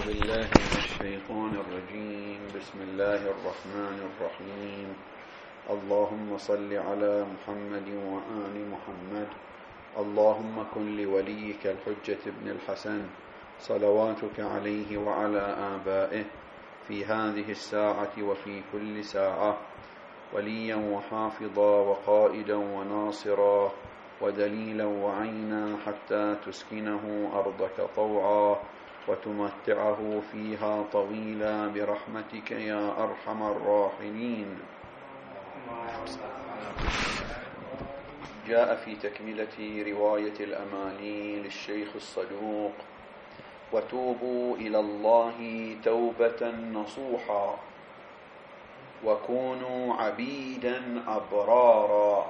بالله من الشيطان الرجيم. بسم الله الرحمن الرحيم. اللهم صل على محمد وآل محمد. اللهم كن لوليك الحجة ابن الحسن صلواتك عليه وعلى آبائه في هذه الساعة وفي كل ساعة وليا وحافظا وقائدا وناصرا ودليلا وعينا حتى تسكنه أرضك طوعا وتمتعه فيها طويلا برحمتك يا أرحم الراحمين. جاء في تكملة رواية الأماني للشيخ الصدوق: وتوبوا إلى الله توبة نصوحا وكونوا عبيدا أبرارا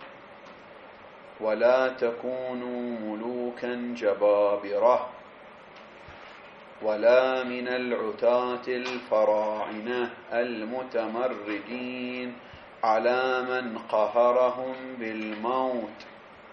ولا تكونوا ملوكا جبابرة ولا من العتاة الفراعنة المتمردين على من قهرهم بالموت.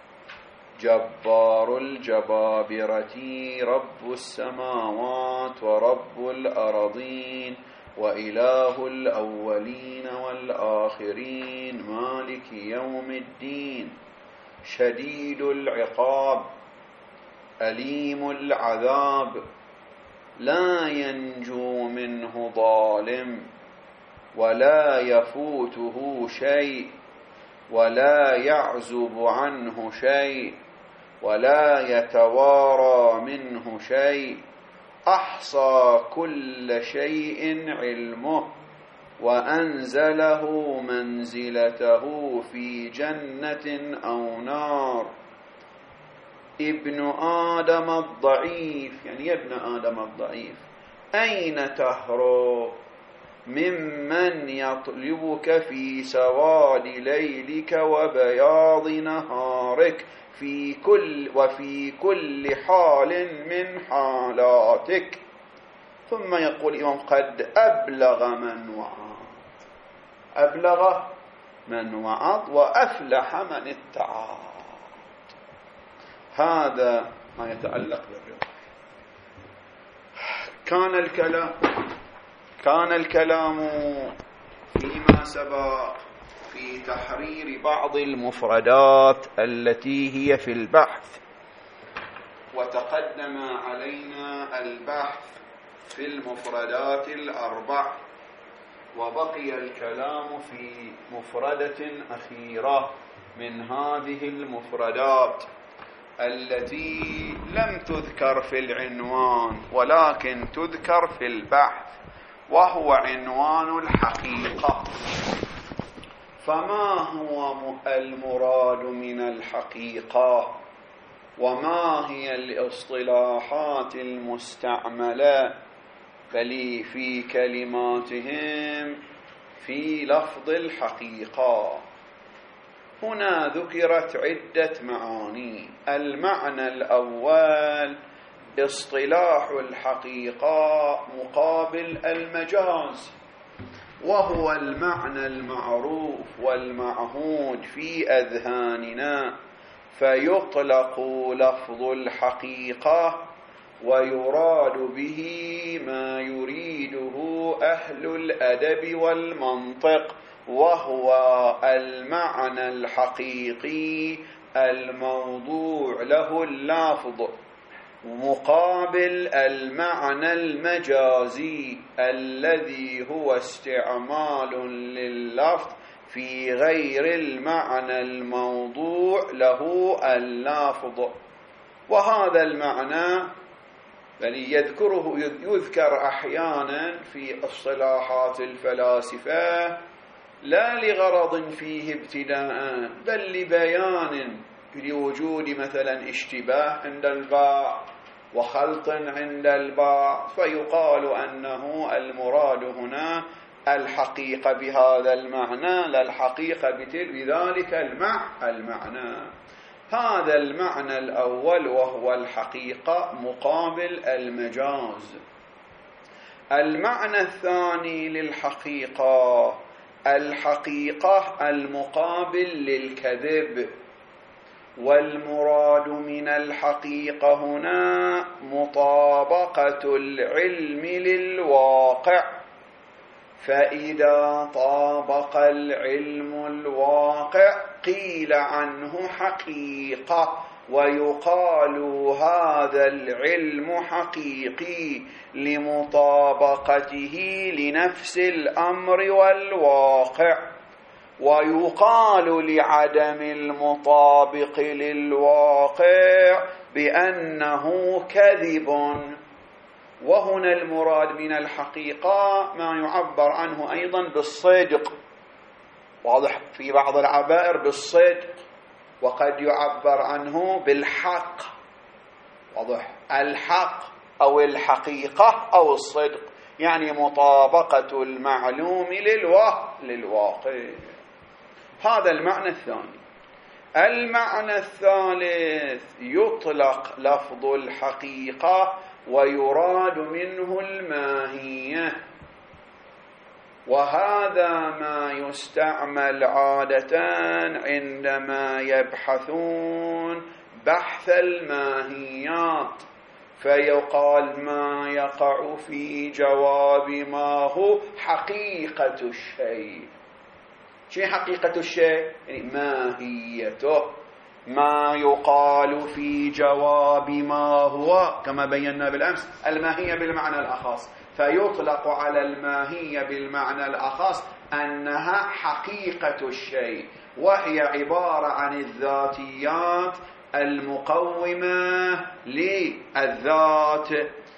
جبار الجبابرة رب السماوات ورب الأرضين وإله الأولين والآخرين مالك يوم الدين شديد العقاب أليم العذاب لا ينجو منه ظالم ولا يفوته شيء ولا يعزب عنه شيء ولا يتوارى منه شيء. أحصى كل شيء علمه وأنزله منزلته في جنة أو نار. ابن آدم الضعيف، يعني يا ابن آدم الضعيف، أين تهرب ممن يطلبك في سواد ليلك وبياض نهارك وفي كل حال من حالاتك. ثم يقول الإمام: قد أبلغ من وعظ، أبلغ من وعظ وأفلح من اتعظ. هذا ما يتعلق بالرضا. كان الكلام فيما سبق في تحرير بعض المفردات التي هي في البحث، وتقدم علينا البحث في المفردات الأربع، وبقي الكلام في مفردة أخيرة من هذه المفردات التي لم تذكر في العنوان ولكن تذكر في البحث، وهو عنوان الحقيقة. فما هو المراد من الحقيقة؟ وما هي الاصطلاحات المستعملة في كلماتهم في لفظ الحقيقة؟ هنا ذكرت عدة معاني. المعنى الأول: اصطلاح الحقيقة مقابل المجاز، وهو المعنى المعروف والمعهود في أذهاننا، فيطلق لفظ الحقيقة ويراد به ما يريده أهل الأدب والمنطق، وهو المعنى الحقيقي الموضوع له اللفظ مقابل المعنى المجازي الذي هو استعمال لللفظ في غير المعنى الموضوع له اللفظ. وهذا المعنى يذكر أحيانا في اصطلاحات الفلاسفة لا لغرض فيه ابتداء، بل لبيان لوجود مثلا اشتباه عند البعض وخلط عند البعض، فيقال أنه المراد هنا الحقيقة بهذا المعنى لا الحقيقة بذلك المعنى. هذا المعنى الأول وهو الحقيقة مقابل المجاز. المعنى الثاني الحقيقة المقابل للكذب، والمراد من الحقيقة هنا مطابقة العلم للواقع، فإذا طابق العلم الواقع قيل عنه حقيقة، ويقال هذا العلم حقيقي لمطابقته لنفس الأمر والواقع، ويقال لعدم المطابق للواقع بأنه كذب. وهنا المراد من الحقيقة ما يعبر عنه أيضا بالصدق، واضح في بعض العبائر بالصدق، وقد يعبر عنه بالحق، واضح الحق أو الحقيقة أو الصدق، يعني مطابقة المعلوم للواقع. هذا المعنى الثاني. المعنى الثالث يطلق لفظ الحقيقة ويراد منه الماهية، وهذا ما يستعمل عادة عندما يبحثون بحث الماهيات، فيقال ما يقع في جواب ما هو حقيقة الشيء. شيء حقيقة الشيء يعني ماهيته، ما يقال في جواب ما هو كما بينا بالأمس الماهية بالمعنى الأخص، فيطلق على الماهية بالمعنى الأخص أنها حقيقة الشيء، وهي عبارة عن الذاتيات المقومة للذات.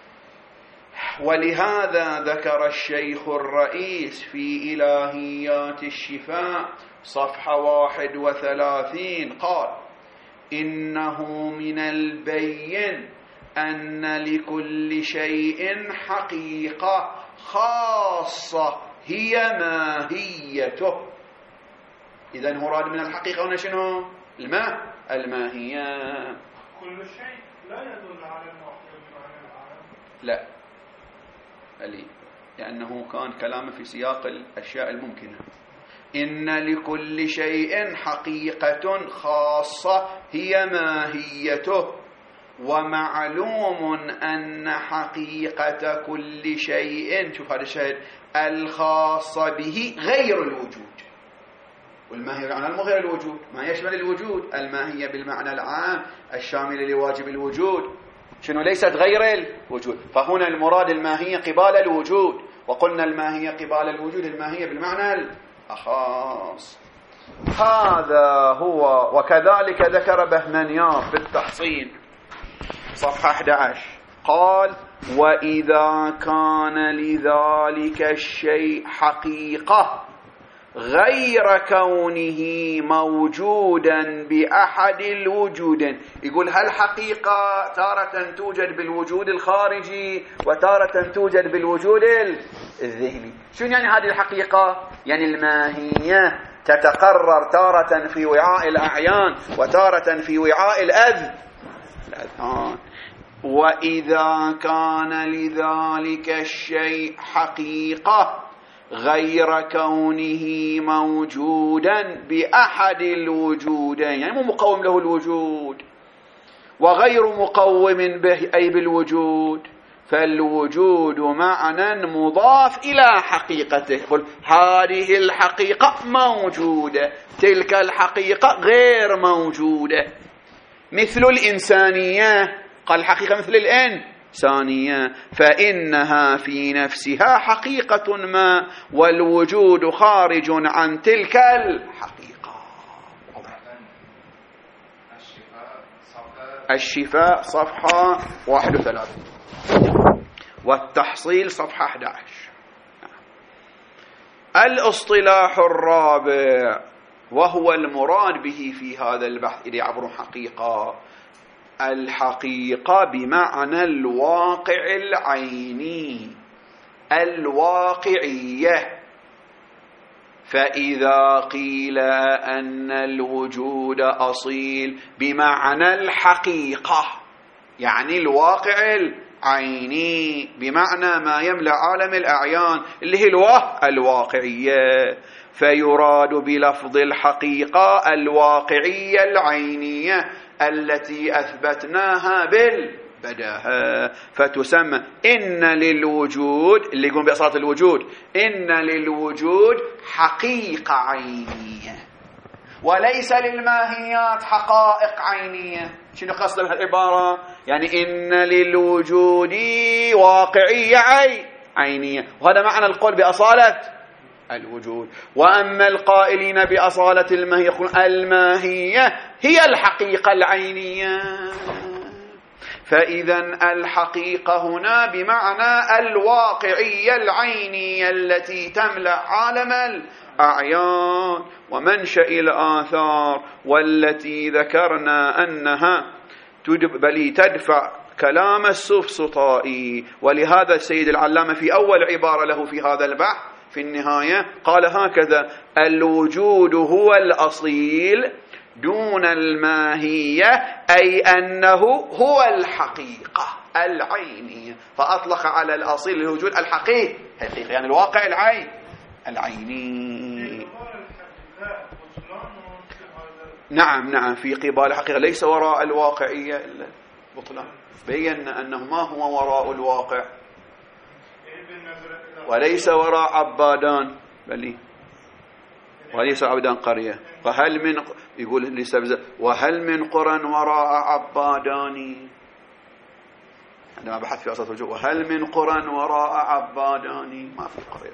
ولهذا ذكر الشيخ الرئيس في إلهيات الشفاء صفحة 31 قال: إنه من البين أن لكل شيء حقيقة خاصة هي ماهيته. إذن مراد من الحقيقة هنا شنو؟ الماهية. كل شيء لا يدل على الموحد بمعنى العالم. لا، لأنه كان كلامه في سياق الأشياء الممكنة. إن لكل شيء حقيقة خاصة هي ماهيته، ومعلوم أن حقيقة كل شيء، شوف هذا الشيء الخاصة به غير الوجود. والماهية بالمعنى غير الوجود ما يشمل الوجود، الماهية بالمعنى العام الشامل لواجب الوجود شنو؟ ليست غير الوجود. فهنا المراد الماهية قبال الوجود، وقلنا الماهية قبال الوجود الماهية بالمعنى الأخص. هذا هو. وكذلك ذكر بهمنيار بالتحصيل صفحة 11 قال: وإذا كان لذلك الشيء حقيقة غير كونه موجودا بأحد الوجود. يقول هل حقيقة تارة توجد بالوجود الخارجي وتارة توجد بالوجود الذهني. شو يعني هذه الحقيقة؟ يعني الماهية تتقرر تارة في وعاء الأعيان وتارة في وعاء الأذهان. وإذا كان لذلك الشيء حقيقة غير كونه موجودا بأحد الوجودين، يعني مو مقوم له الوجود وغير مقوم به أي بالوجود، فالوجود معنى مضاف إلى حقيقته. قل هذه الحقيقة موجودة، تلك الحقيقة غير موجودة. مثل الإنسانية، قال الحقيقة مثل الإنسانية، فإنها في نفسها حقيقة ما، والوجود خارج عن تلك الحقيقة. الشفاء صفحة 31 والتحصيل صفحة 11. الاصطلاح الرابع وهو المراد به في هذا البحث إذا يعبر حقيقة، الحقيقة بمعنى الواقع العيني، الواقعية. فإذا قيل أن الوجود أصيل بمعنى الحقيقة، يعني الواقع عيني بمعنى ما يملأ عالم الأعيان اللي هي الواقعية، فيراد بلفظ الحقيقة الواقعية العينية التي أثبتناها بالبداهة، فتسمى إن للوجود، اللي يقوم بأصالة الوجود، إن للوجود حقيقة عينية، وليس للماهيات حقائق عينية. شنو قصد بهالعبارة؟ يعني إن للوجود واقعية عينية، وهذا معنى القول بأصالة الوجود. وأما القائلين بأصالة الماهية يقولون الماهية هي الحقيقة العينية. فإذا الحقيقة هنا بمعنى الواقعية العينية التي تملأ عالم الأعيان ومنشأ الآثار، والتي ذكرنا أنها بل تدفع كلام السفسطائي. ولهذا السيد العلامة في أول عبارة له في هذا البحث في النهاية قال هكذا: الوجود هو الأصيل دون الماهية، أي أنه هو الحقيقة العينية. فأطلق على الأصيل الوجود الحقيقي، يعني الواقع العيني. نعم في قبال الحقيقة، ليس وراء الواقعية إلا بطلان. بينا أنه ما هو وراء الواقع، وليس وراء عبادان بل وليس عبدان قرية. وهل من، يقول لسبزة، وهل من قرى وراء عبادان، عندما بحث في أصل الوجود، وهل من قرى وراء عبادان، ما في قرية.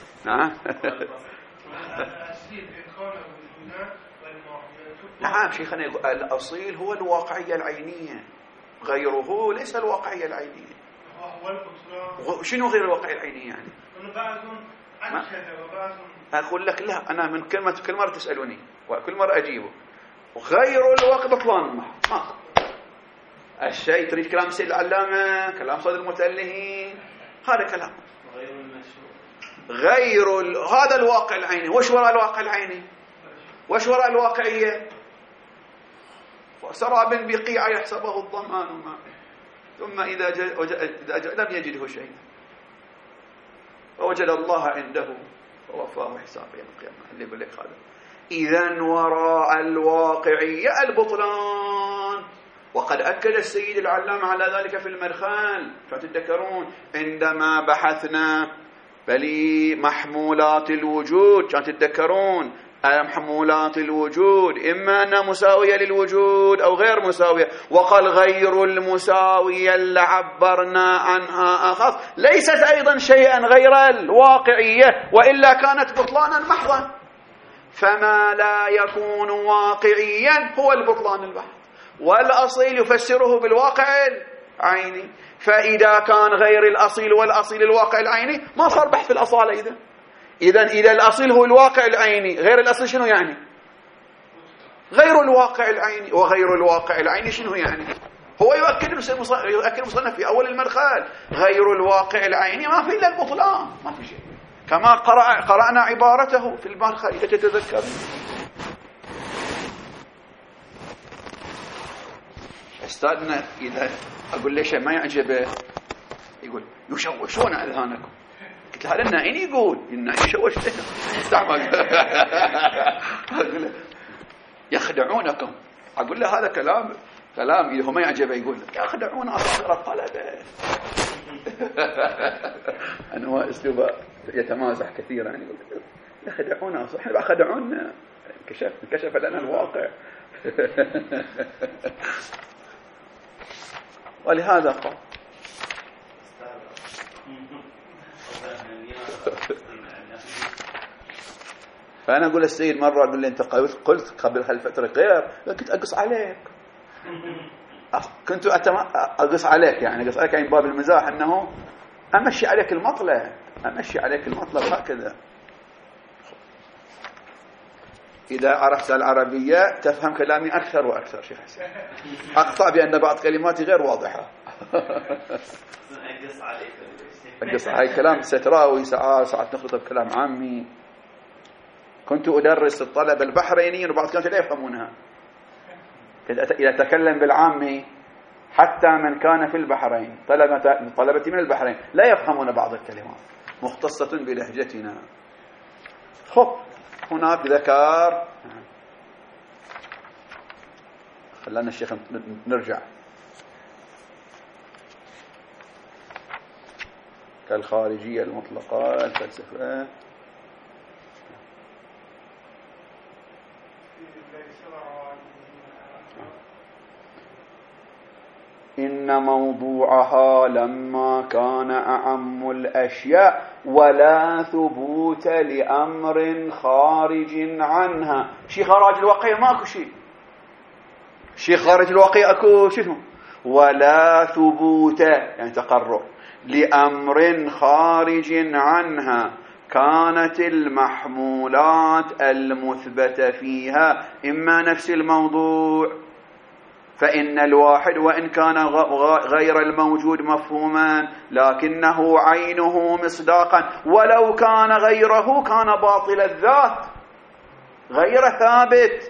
نعم شيخنا، يقول الأصيل هو الواقعية العينية، غيره ليس الواقعية العينية. شنو غير الواقعية العينية يعني؟ أقول لك لا، أنا من كل مرة تسألوني وكل مرة أجيبه، غير الواقع بطلان ما الشيء. تريد كلام سيد العلامة، كلام صدر المتألهين، هذا كلام هذا الواقع العيني. وش وراء الواقع العيني؟ وش وراء الواقعية؟ وسراب بقيع يحسبه الظمآن ماء، ثم إذا لم يجده شيء فوجد الله عنده ووفاه حسابه يوم القيامة. اللي يقول لك هذا. إذن وراء الواقعية البطلان. وقد أكد السيد العلامة على ذلك في المدخل، فتذكرون عندما بحثنا بل محمولات الوجود، كانت تذكرون محمولات الوجود إما أنها مساوية للوجود أو غير مساوية، وقال غير المساوية اللي عبرنا عنها أخف ليست أيضا شيئا غير الواقعية، وإلا كانت بطلانا محضا. فما لا يكون واقعيا هو البطلان البحث، والأصيل يفسره بالواقع العيني. فإذا كان غير الأصيل والأصيل الواقع العيني ما صار بحث الأصالة. إذا الأصيل هو الواقع العيني، غير الأصيل شنو يعني؟ غير الواقع العيني. وغير الواقع العيني شنو يعني؟ هو يؤكد المصنف في أول المدخل غير الواقع العيني ما في إلا البطلان، ما في شيء، كما قرأنا عبارته في المدخل إذا تتذكر. أستاذنا إذا أقول ليش ما يعجبه يقول يشوشون أذهانكم. قلت هذا النائين يقول النائين يشوشون يخدعونكم. أقول له هذا كلام إذا هو ما يعجبه يقول يخدعون أصغر الطلبة. أنا هو أسلوبه يتمازح كثيرا، يعني يقول يخدعون أصغر، خدعونا، انكشف لنا الواقع. ولهذا قال فأنا أقول السيد مرة، أقول له أنت قلت قبل هالفترة غير، كنت أقص عليك، كنت أقص عليك، يعني أقص عليك يعني باب المزاح، أنه أمشي عليك المطلب هكذا. إذا عرفت العربية تفهم كلامي أكثر وأكثر. شيخ حسين أقطع بأن بعض كلماتي غير واضحة. أقص هاي كلام ستراوي ساعات نخلط بكلام عامي. كنت أدرس الطلبة البحرينيين وبعض كانوا لا يفهمونها. إذا تكلم بالعامي حتى من كان في البحرين، طلبتي من البحرين لا يفهمون بعض الكلمات مختصة بلهجتنا. خب هناك ذكر، خلنا الشيخ نرجع، كالخارجية المطلقة، الفلسفة. إن موضوعها لما كان أعم الأشياء ولا ثبوت لأمر خارج عنها. شيء خارج الواقع ماكو شيء خارج الواقع أكو شنو؟ ولا ثبوت يعني تقرر لأمر خارج عنها، كانت المحمولات المثبتة فيها إما نفس الموضوع، فإن الواحد وإن كان غير الموجود مفهوما لكنه عينه مصداقا، ولو كان غيره كان باطل الذات غير ثابت.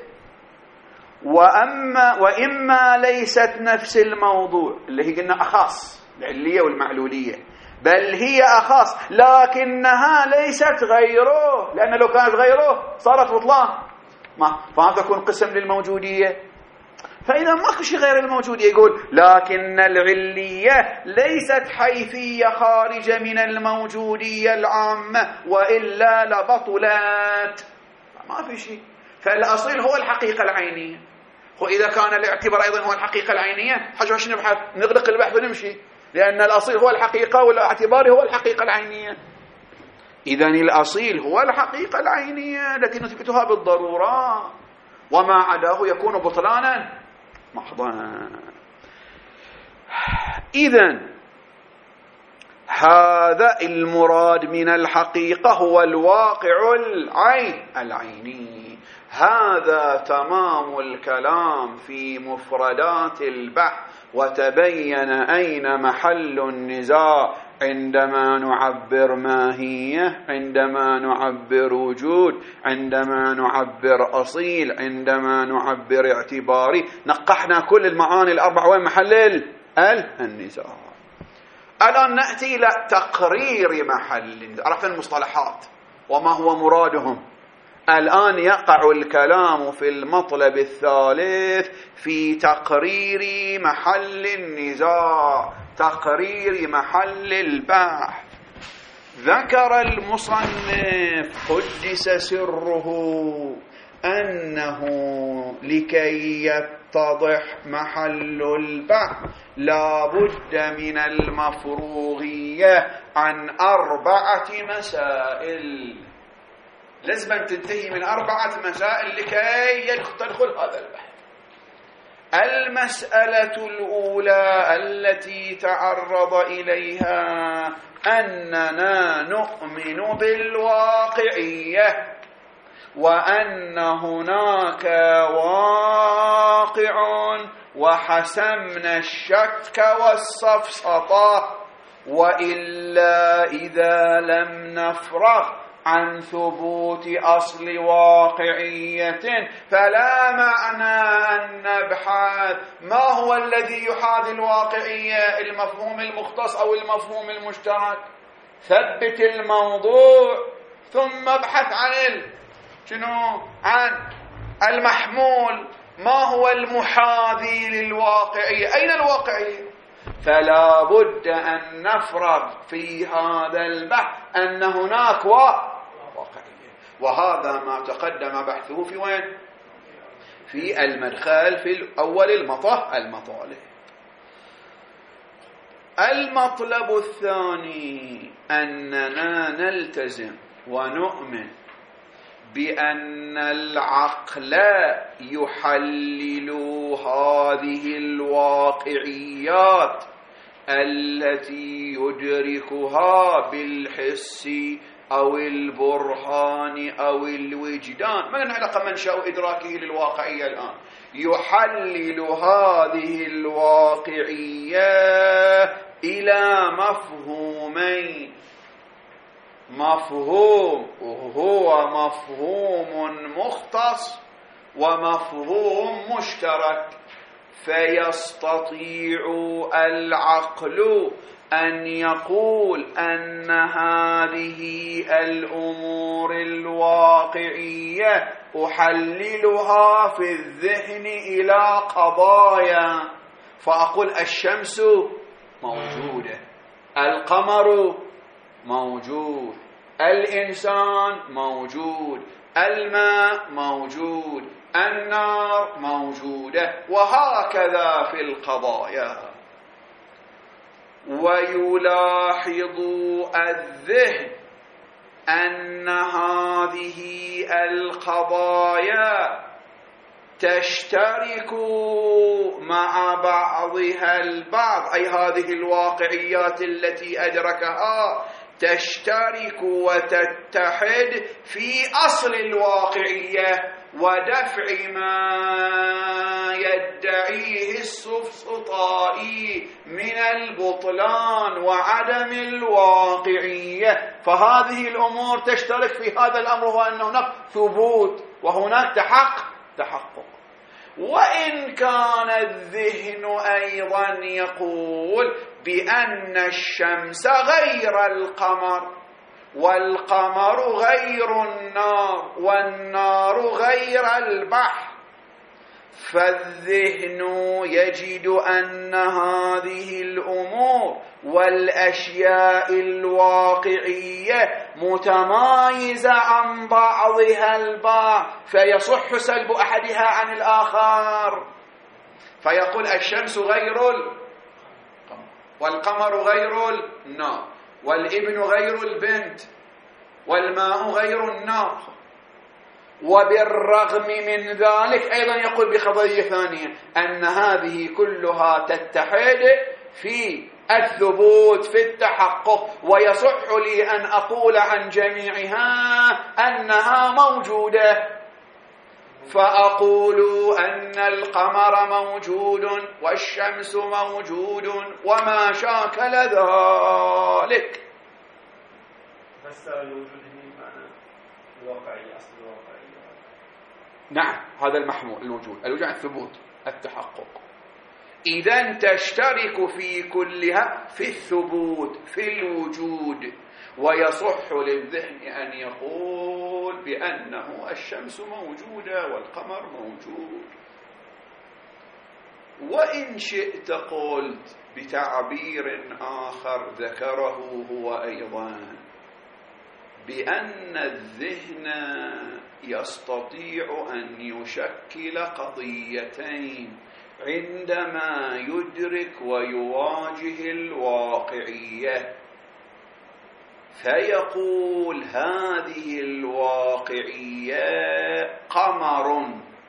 وإما ليست نفس الموضوع اللي هي قلنا أخاص العلية والمعلولية، بل هي أخاص لكنها ليست غيره، لأن لو كانت غيره صارت بطلان، فهذا تكون قسم للموجودية. فإذا ما شيء غير الموجودية، يقول لكن العلية ليست حيثية خارجة من الموجودية العامة وإلا لبطلت، ما في شيء. فالأصيل هو الحقيقة العينية. وإذا كان الاعتبار أيضا هو الحقيقة العينية، حاجة باش نبحث نغلق البحث ونمشي، لأن الأصيل هو الحقيقة والاعتبار هو الحقيقة العينية. إذن الأصيل هو الحقيقة العينية التي نثبتها بالضرورة، وما عداه يكون بطلانا محضا. إذن هذا المراد من الحقيقة هو الواقع العيني. هذا تمام الكلام في مفردات البحث، وتبين أين محل النزاع عندما نعبر ماهية، عندما نعبر وجود، عندما نعبر أصيل، عندما نعبر اعتباري. نقحنا كل المعاني الأربع وين محل النزاع. الآن نأتي إلى تقرير محل النزاع. عرفنا المصطلحات وما هو مرادهم. الآن يقع الكلام في المطلب الثالث في تقرير محل النزاع، تقرير محل البحث. ذكر المصنف قدس سره أنه لكي يتضح محل البحث لا بد من المفروغية عن 4 مسائل. لازم أن تنتهي من 4 مسائل لكي تدخل هذا البحث. المسألة الأولى التي تعرض إليها أننا نؤمن بالواقعية، وأن هناك واقع وحسمنا الشك والسفسطة، وإلا إذا لم نفرغ عن ثبوت أصل واقعية فلا معنى أن نبحث ما هو الذي يحاذي الواقعية، المفهوم المختص أو المفهوم المشترك. ثبت الموضوع ثم ابحث عن المحمول، ما هو المحاذي للواقعية، أين الواقعية. فلا بد أن نفرض في هذا البحث أن هناك واقعية، وهذا ما تقدم بحثه في وين؟ في المدخل في أول المطالب. المطلب الثاني أننا نلتزم ونؤمن بأن العقل يحلل هذه الواقعيات التي يدركها بالحس أو البرهان أو الوجدان. ما لنا علاقة منشأ إدراكه للواقعية الآن. يحلل هذه الواقعية إلى مفهومين: مفهوم هو مفهوم مختص ومفهوم مشترك. فيستطيع العقل أن يقول أن هذه الأمور الواقعية أحللها في الذهن إلى قضايا، فأقول الشمس موجودة، القمر موجود، الإنسان موجود، الماء موجود، النار موجودة، وهكذا في القضايا. ويلاحظ الذهن أن هذه القضايا تشترك مع بعضها البعض، أي هذه الواقعيات التي أدركها تشترك وتتحد في أصل الواقعية ودفع ما يدعيه السفسطائي من البطلان وعدم الواقعية. فهذه الأمور تشترك في هذا الأمر، هو أن هناك ثبوت وهناك تحقق. وإن كان الذهن أيضا يقول بأن الشمس غير القمر، والقمر غير النار، والنار غير البحر، فالذهن يجد أن هذه الأمور والأشياء الواقعية متمايزة عن بعضها البعض، فيصح سلب أحدها عن الآخر، فيقول الشمس غير القمر، والقمر غير النار، والابن غير البنت، والماء غير النار. وبالرغم من ذلك أيضا يقول بقضية ثانية أن هذه كلها تتحد في الثبوت في التحقق، ويصح لي أن أقول عن جميعها أنها موجودة، فأقول أن القمر موجود والشمس موجود وما شاكل ذلك. فسر الوجود معنى الواقعية، أصل الواقعية. نعم، هذا المحمول الوجود، الوجود الثبوت التحقق. إذن تشترك في كلها في الثبوت في الوجود، ويصح للذهن أن يقول بأنه الشمس موجودة والقمر موجود. وإن شئت قلت بتعبير آخر ذكره هو أيضا بأن الذهن يستطيع أن يشكل قضيتين عندما يدرك ويواجه الواقعية، فيقول هذه الواقعية قمر،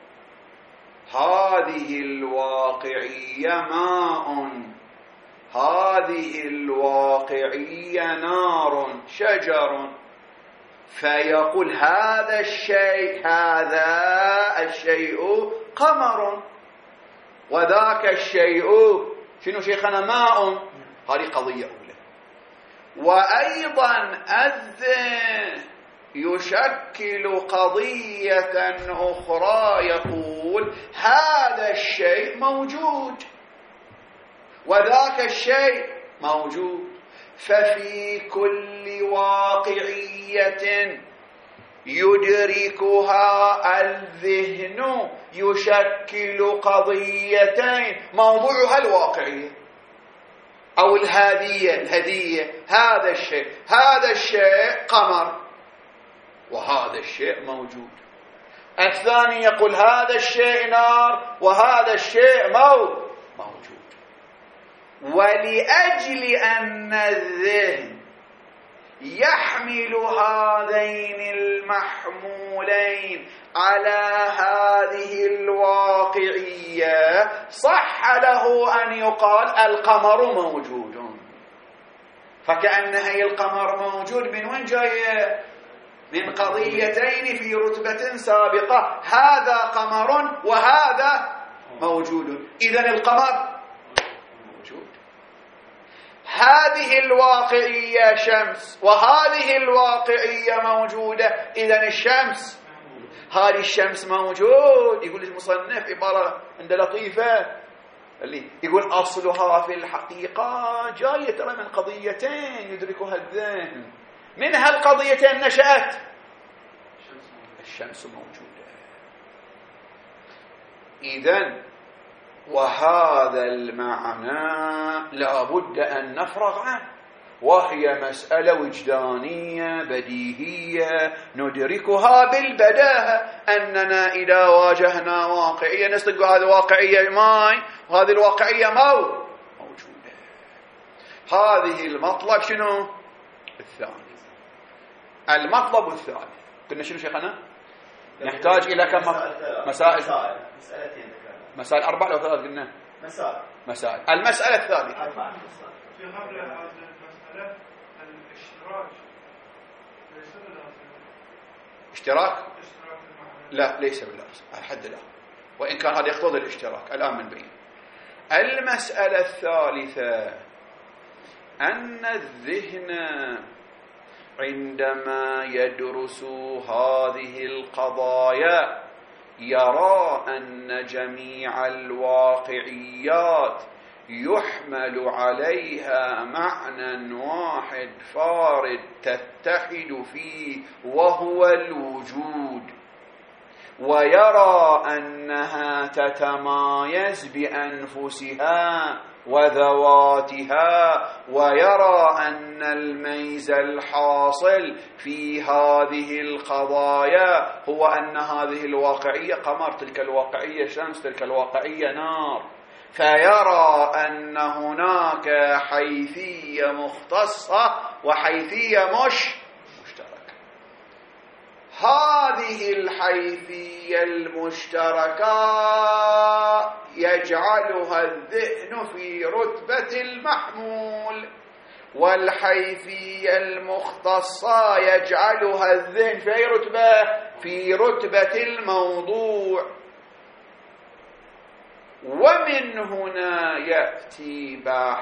هذه الواقعية ماء، هذه الواقعية نار، شجر، فيقول هذا الشيء قمر، وذاك الشيء شنو شيخنا؟ ماء. هذه قضية أولى. وأيضا الذهن يشكل قضية أخرى، يقول هذا الشيء موجود وذاك الشيء موجود، ففي كل واقعية يدركها الذهن يشكل قضيتين، موضوعها الواقعية أو الهدية، هذا الشيء قمر وهذا الشيء موجود. الثاني يقول هذا الشيء نار وهذا الشيء موجود. ولأجل أن الذهن يحمل هذين المحمولين على هذه الواقعية، صح له أن يقال القمر موجود، فكأن هي القمر موجود من وين جاية؟ من قضيتين في رتبة سابقة، هذا قمر وهذا موجود، إذن القمر موجود. هذه الواقعية شمس وهذه الواقعية موجودة، إذن هذه الشمس موجود. يقول المصنف عبارة عند لطيفة، اللي يقول أصلها في الحقيقة جاية ترى من قضيتين يدركها الذهن. من هالقضيتين نشأت الشمس موجودة. إذن وهذا المعنى لا بد أن نفرغ عنه، وهي مسألة وجدانية بديهية ندركها بالبداهة، أننا إذا واجهنا واقعية نصدق هذه واقعية ماي وهذه الواقعية موجودة. هذه المطلب شنو؟ الثاني. المطلب الثاني قلنا شنو شيخنا؟ نحتاج إلى كم مسائل 4 أو 3 قلنا مسائل. المسألة الثالثة في قبل هذه المسألة الاشتراك ليس باللازم. اشتراك المعنى لا ليس باللازم الحد الآن، وإن كان هذا يقتضي الاشتراك الآن من بين. المسألة الثالثة أن الذهن عندما يدرس هذه القضايا يرى أن جميع الواقعيات يحمل عليها معنى واحد فارد تتحد فيه وهو الوجود، ويرى أنها تتمايز بأنفسها وذواتها، ويرى أن الميز الحاصل في هذه القضايا هو أن هذه الواقعية قمر، تلك الواقعية شمس، تلك الواقعية نار، فيرى أن هناك حيثية مختصة وحيثية مشتركة. هذه الحيثية المشتركة يجعلها الذهن في رتبة المحمول، والحيثية المختصة يجعلها الذهن في رتبة الموضوع. ومن هنا يأتي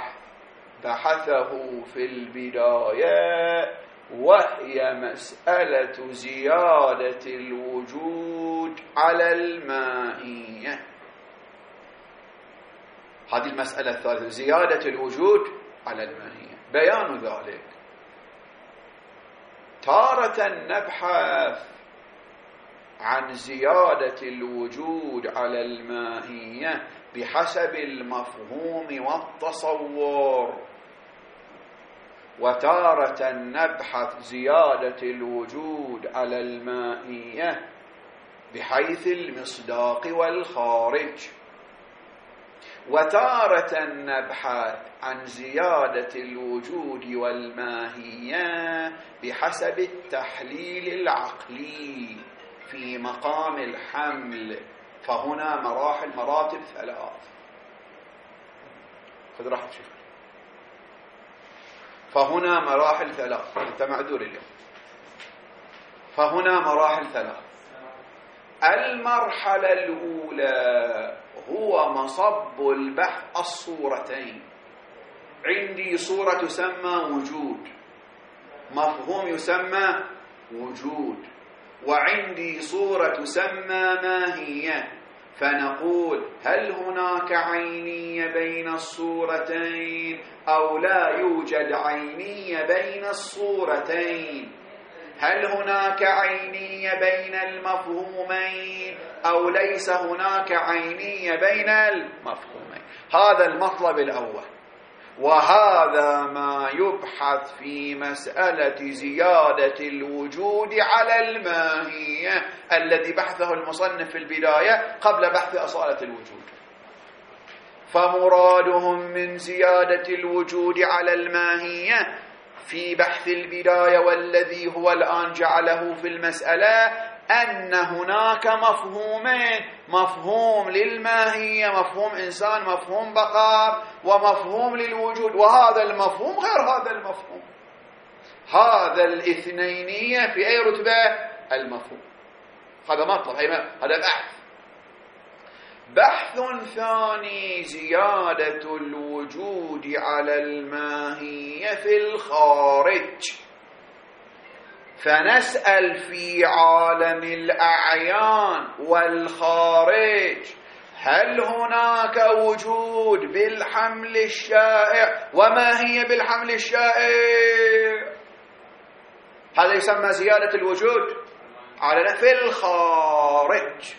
بحثه في البداية، وهي مسألة زيادة الوجود على الماهية. هذه المسألة الثالثة، زيادة الوجود على الماهية. بيان ذلك تارة نبحث عن زيادة الوجود على الماهية بحسب المفهوم والتصور، وتارة نبحث زيادة الوجود على الماهية بحيث المصداق والخارج، وتارة نبحث عن زيادة الوجود والماهية بحسب التحليل العقلي في مقام الحمل. فهنا مراتب 3. خذ راحة شوف. فهنا مراحل 3. أنت معذور اليوم. فهنا مراحل 3. المرحلة الأولى هو مصب البحث الصورتين. عندي صورة تسمى وجود، مفهوم يسمى وجود، وعندي صورة تسمى ماهية. فنقول هل هناك عينية بين الصورتين أو لا يوجد عينية بين الصورتين؟ هل هناك عينية بين المفهومين أو ليس هناك عينية بين المفهومين؟ هذا المطلب الأول، وهذا ما يبحث في مسألة زيادة الوجود على الماهية الذي بحثه المصنف في البداية قبل بحث أصالة الوجود. فمرادهم من زيادة الوجود على الماهية في بحث البداية والذي هو الآن جعله في المسألة أن هناك مفهومين، مفهوم للماهية، مفهوم إنسان، مفهوم بقر، ومفهوم للوجود، وهذا المفهوم غير هذا المفهوم. هذا الاثنينية في أي رتبة؟ المفهوم. هذا مطلب، هذا بحث ثاني زيادة الوجود على الماهية في الخارج. فنسأل في عالم الأعيان والخارج هل هناك وجود بالحمل الشائع؟ وما هي بالحمل الشائع؟ هذا يسمى زيادة الوجود على في الخارج.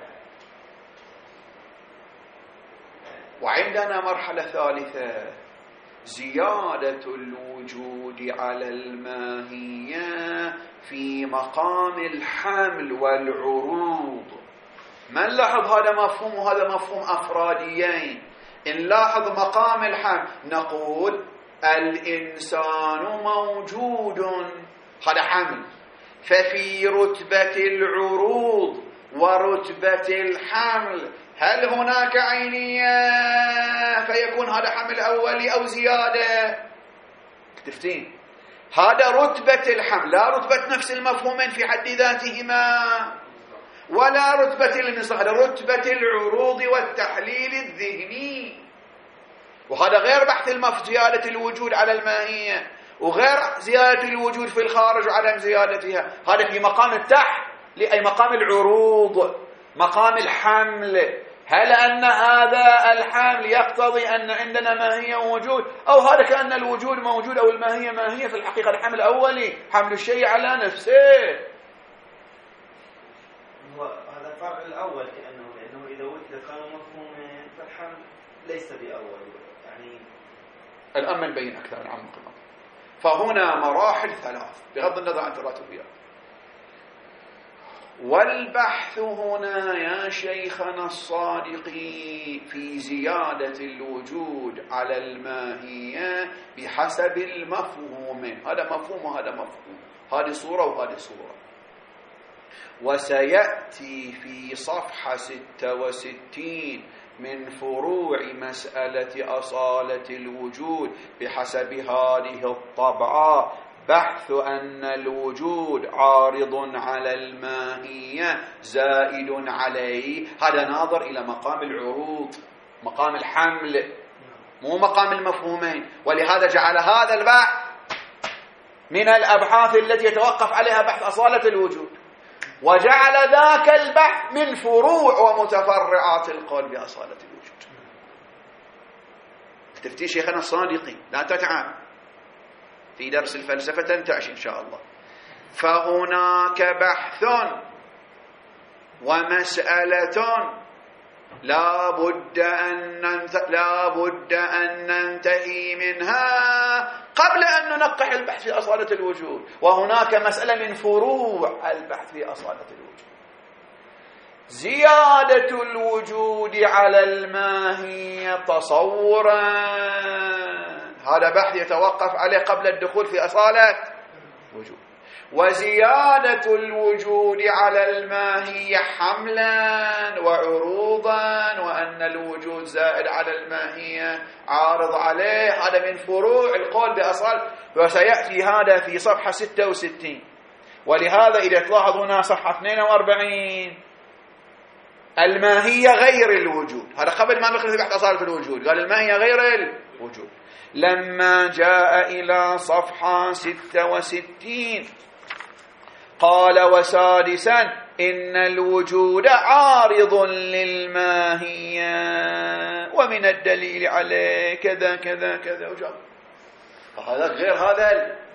وعندنا مرحلة ثالثة، زيادة الوجود على الماهية في مقام الحمل والعروض. ما نلاحظ هذا مفهوم وهذا مفهوم أفراديين. إن لاحظ مقام الحمل نقول الإنسان موجود، هذا حمل، ففي رتبة العروض ورتبة الحمل هل هناك عينية فيكون هذا حمل أولي أو زيادة؟ تفتين هذا رتبة الحمل، لا رتبة نفس المفهومين في حد ذاتهما، ولا رتبة الانصاف، هذا رتبة العروض والتحليل الذهني. وهذا غير بحث زيادة الوجود على الماهية، وغير زيادة الوجود في الخارج وعدم زيادتها. هذا في مقام التحت، أي مقام العروض، مقام الحمل. هل أن هذا الحمل يقتضي أن عندنا ماهية ووجود، أو هذا كأن الوجود موجود أو الماهية ماهية؟ في الحقيقة الحمل أولي، حمل الشيء على نفسه. هذا الفرع الأول لأنه إذا وجد كانوا مفهومين فالحمل ليس بأول يعني. الآن من بين أكثر عن مقام. فهنا مراحل ثلاث بغض النظر عن تراتبها. والبحث هنا يا شيخنا الصادق في زيادة الوجود على الماهية بحسب المفهوم. هذا مفهوم وهذا مفهوم، هذه صورة وهذه صورة. وسيأتي في صفحة 66 من فروع مسألة أصالة الوجود بحسب هذه الطبعة بحث أن الوجود عارض على الماهية زائد عليه. هذا ناظر إلى مقام العروض، مقام الحمل، مو مقام المفهومين. ولهذا جعل هذا البحث من الأبحاث التي يتوقف عليها بحث أصالة الوجود، وجعل ذاك البحث من فروع ومتفرعات القول بأصالة الوجود. تفتي شيخنا الصادقي لا تتعب، في درس الفلسفة تنتعش إن شاء الله. فهناك بحث ومسألة لا بد أن ننتهي منها قبل أن ننقح البحث في أصالة الوجود. وهناك مسألة من فروع البحث في أصالة الوجود، زيادة الوجود على الماهية تصورا. هذا بحث يتوقف عليه قبل الدخول في أصالة الوجود. وزيادة الوجود على الماهية حملا وعروضا، وأن الوجود زائد على الماهية عارض عليه، هذا من فروع القول بأصالة. وسيأتي هذا في صفحة 66. ولهذا إذا تلاحظ هنا صفحة 42 الماهية غير الوجود، هذا قبل ما ندخل في بحث أصالة الوجود قال الماهية غير الوجود. لما جاء إلى صفحة 66 قال وسادسا إن الوجود عارض للماهية ومن الدليل عليه كذا كذا كذا وجاء. فهذا غير هذا البحث.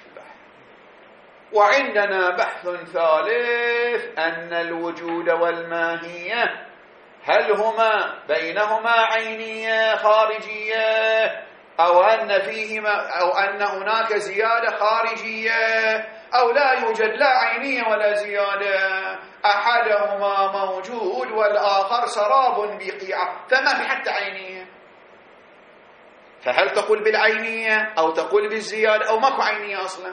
وعندنا بحث ثالث أن الوجود والماهية هل هما بينهما عينية خارجية، أو أن فيهما أو أن هناك زيادة خارجية، أو لا يوجد لا عينية ولا زيادة، أحدهما موجود والآخر سراب بقيعة، فما في حتى عينية. فهل تقول بالعينية أو تقول بالزيادة أو ماكو عينية أصلا؟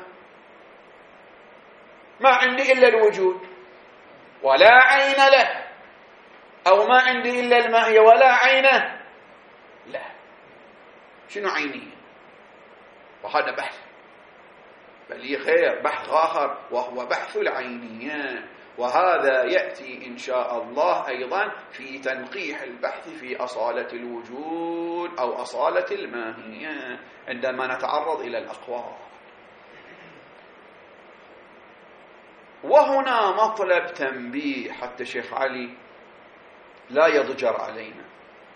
ما عندي إلا الوجود ولا عين له، أو ما عندي إلا الماهية ولا عينه لا. شنو عينية؟ وهذا بحث، بل خير بحث آخر وهو بحث العينية. وهذا يأتي إن شاء الله أيضا في تنقيح البحث في أصالة الوجود أو أصالة الماهية عندما نتعرض إلى الأقوال. وهنا مطلب تنبيه حتى شيخ علي لا يضجر علينا.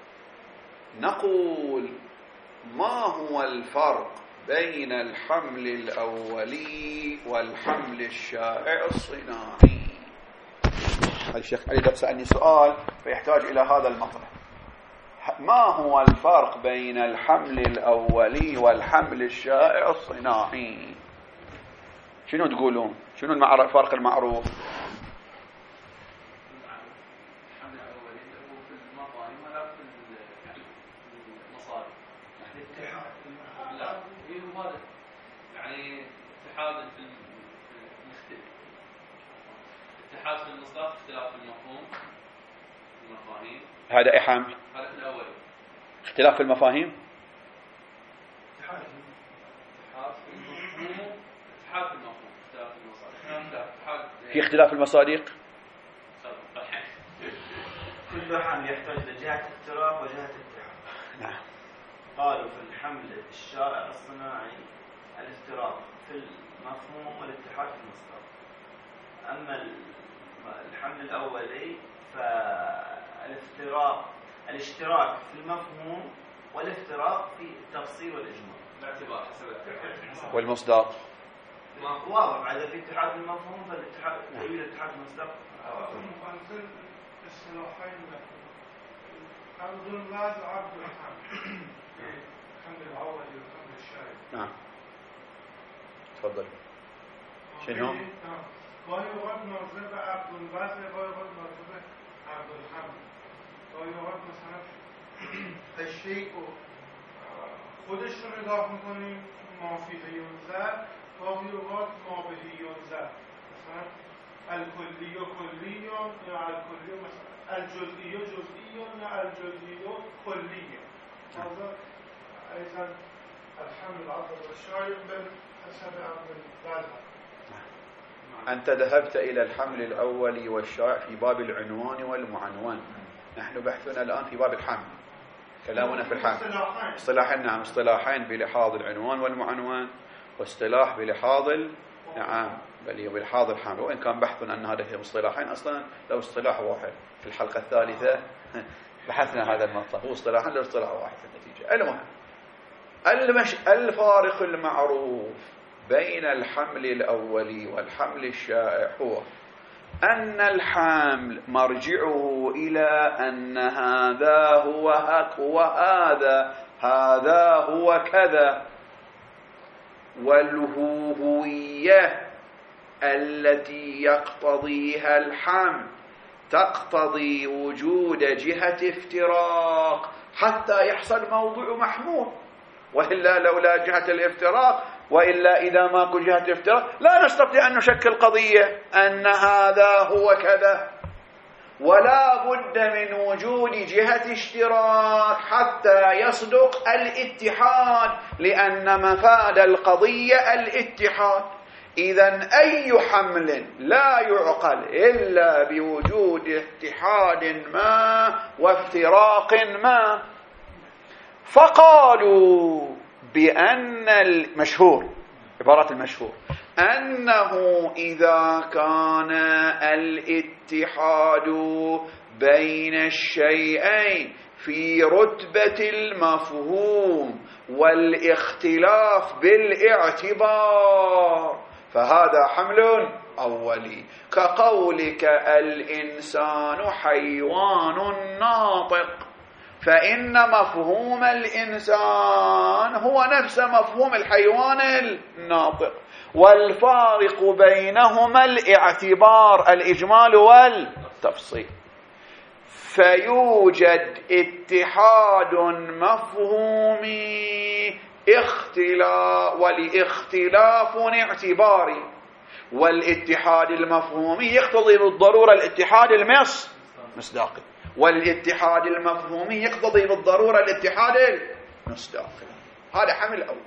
نقول ما هو الفرق بين الحمل الأولي والحمل الشائع الصناعي؟ الشيخ علي سألني سؤال فيحتاج إلى هذا المطلب. ما هو الفرق بين الحمل الأولي والحمل الشائع الصناعي؟ شنو تقولون؟ شنو الفرق المعروف؟ الحمل الأولي هو في المطاعم ولا في المصارف. لا هو هذا يعني اتحاد في اتحاد في المصداق، اختلاف في المفهوم المفاهيم. هذا أي حمل؟ هذا في الأول. اختلاف في المفاهيم؟ اتحاد في المفهوم، اتحاد في المفهوم، اختلاف في المصادق. في اختلاف في المصادق؟ كل حمل يحتاج لجهة افتراق وجهة اتحاد. نعم. قالوا في الحمل الشائع الصناعي الافتراق في المفهوم والاتحاد في المصدر. أما الحمل الأولي الاشتراك في المفهوم والافتراق في التفصيل والإجمال. باعتبار حسب والمصداق واضح. إذا في اتحاد في المفهوم فالاتحاد يوجد اتحاد في المصدر. الصلاحين عبد الباز وعبد الحمد. الحمد الأول والحمد الشائع. نعم. تفضل. شنو؟ گاهی اوقات ناظر به عبدالباز، گاهی اوقات ناظر به عبدالحمد. گاهی اوقات مثلا تشریع رو خودش رو نگاه میکنیم مافی یونزر، گاهی اوقات مابهی یونزر، مثلا الکلی و کلی یا الکلی مثلا الجزئی و جزئی یا الجزئی و کلی. هذا ايضا الحمل العضل والشائع حسب عبدالباز. أنت ذهبت إلى الحمل الأول والشائع في باب العنوان والمعنون. نحن بحثنا الآن في باب الحمل، كلامنا في الحمل. اصطلاحين. نعم، اصطلاحين بلحاظ العنوان والمعنون، واصطلاح بلحاظ نعم بلحاظ الحمل. وإن كان بحثنا أن هذه الاصطلاحين أصلا لو اصطلاح واحد. في الحلقة الثالثة بحثنا هذا المطلب، هو اصطلاحا لو اصطلاح واحد في النتيجة. المهم الفارق المعروف بين الحمل الأولي والحمل الشائع هو أن الحمل مرجعه إلى أن هذا هو هك هذا هو كذا، والهوية التي يقتضيها الحمل تقتضي وجود جهة افتراق حتى يحصل موضوع محمول، وإلا لولا جهة الافتراق وإلا إذا ماكو جهة افتراق لا نستطيع أن نشكل قضية أن هذا هو كذا. ولا بد من وجود جهة اشتراك حتى يصدق الاتحاد، لأن مفاد القضية الاتحاد. إذن أي حمل لا يعقل إلا بوجود اتحاد ما وافتراق ما. فقالوا بأن المشهور، عبارة المشهور، أنه إذا كان الاتحاد بين الشيئين في رتبة المفهوم والاختلاف بالاعتبار فهذا حمل أولي، كقولك الإنسان حيوان ناطق، فإن مفهوم الإنسان هو نفس مفهوم الحيوان الناطق، والفارق بينهما الاعتبار الإجمال والتفصيل. فيوجد اتحاد مفهومي والاختلاف اعتباري، والاتحاد المفهومي يقتضي بالضرورة الاتحاد المصداقي، والاتحاد المفهومي يقتضي بالضرورة الاتحاد المصداقي. هذا حمل أول.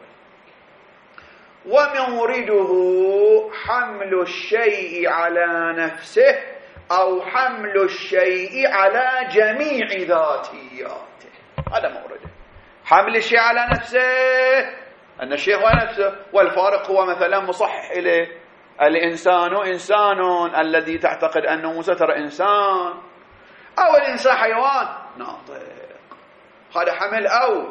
ومورده حمل الشيء على نفسه أو حمل الشيء على جميع ذاتياته. هذا مورده، حمل الشيء على نفسه أن الشيء هو نفسه، والفارق هو مثلا مصحح إليه الإنسان إنسان الذي تعتقد أنه ستر إنسان، أو الإنسان حيوان ناطق، هذا حمل أو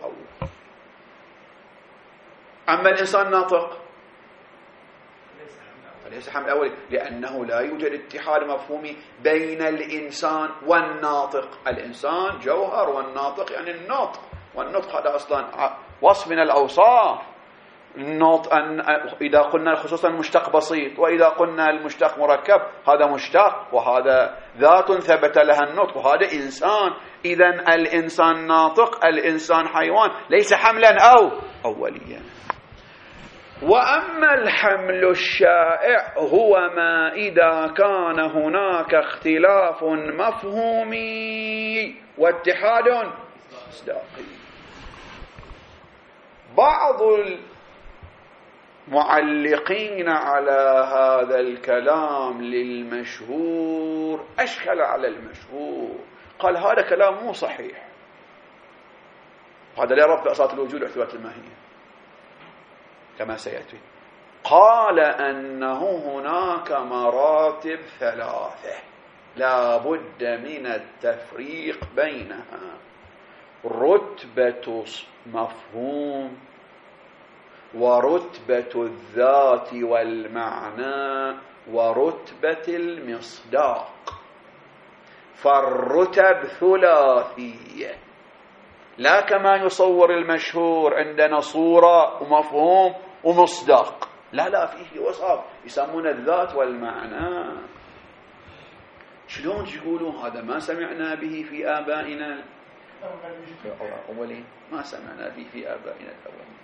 أما الإنسان ناطق فليس حمل أولي، لأنه لا يوجد اتحاد مفهومي بين الإنسان والناطق. الإنسان جوهر والناطق يعني النطق، والنطق هذا أصلا وصف من الأوصاف. النطق إذا قلنا خصوصا مشتق بسيط، وإذا قلنا المشتق مركب هذا مشتق وهذا ذات ثبت لها النطق وهذا إنسان. إذن الإنسان ناطق، الإنسان حيوان، ليس حملا أو أوليا. وأما الحمل الشائع هو ما إذا كان هناك اختلاف مفهومي واتحاد مصداقي. بعض المعلقين على هذا الكلام للمشهور أشكل على المشهور، قال هذا كلام مو صحيح، هذا لا يرد بأساط الوجود واحتمالات الماهية كما سيأتي. قال أنه هناك مراتب ثلاثة لا بد من التفريق بينها: رتبة مفهوم، ورتبة الذات والمعنى، ورتبة المصداق. فالرتب ثلاثية، لا كما يصور المشهور عندنا صورة ومفهوم ومصداق، لا فيه وصف يسمون الذات والمعنى. شلون تقولون هذا ما سمعنا به في آبائنا الأولين؟ ما سمعنا به في آبائنا الأولين.